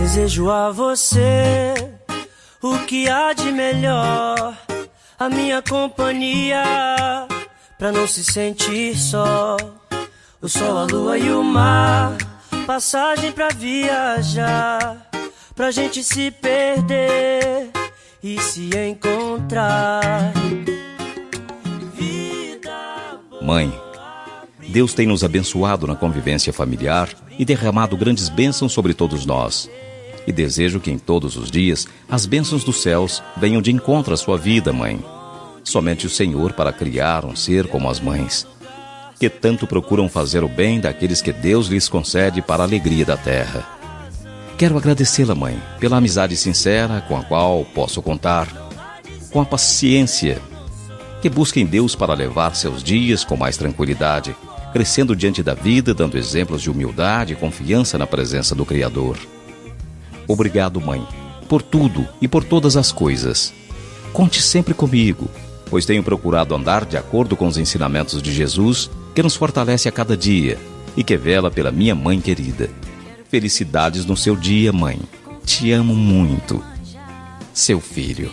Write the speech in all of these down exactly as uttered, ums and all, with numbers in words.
Desejo a você o que há de melhor, a minha companhia, pra não se sentir só. O sol, a lua e o mar, passagem pra viajar, pra gente se perder e se encontrar. Mãe, Deus tem nos abençoado na convivência familiar e derramado grandes bênçãos sobre todos nós. E desejo que em todos os dias as bênçãos dos céus venham de encontro à sua vida, mãe. Somente o Senhor para criar um ser como as mães, que tanto procuram fazer o bem daqueles que Deus lhes concede para a alegria da terra. Quero agradecê-la, mãe, pela amizade sincera com a qual posso contar, com a paciência que busca em Deus para levar seus dias com mais tranquilidade, crescendo diante da vida, dando exemplos de humildade e confiança na presença do Criador. Obrigado, mãe, por tudo e por todas as coisas. Conte sempre comigo, pois tenho procurado andar de acordo com os ensinamentos de Jesus, que nos fortalece a cada dia e que vela pela minha mãe querida. Felicidades no seu dia, mãe. Te amo muito. Seu filho.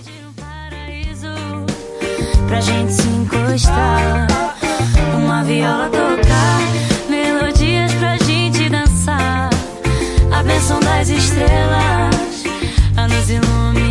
Pra gente se encostar, uma viola tocar, melodias pra gente dançar, a bênção das estrelas a nos iluminar.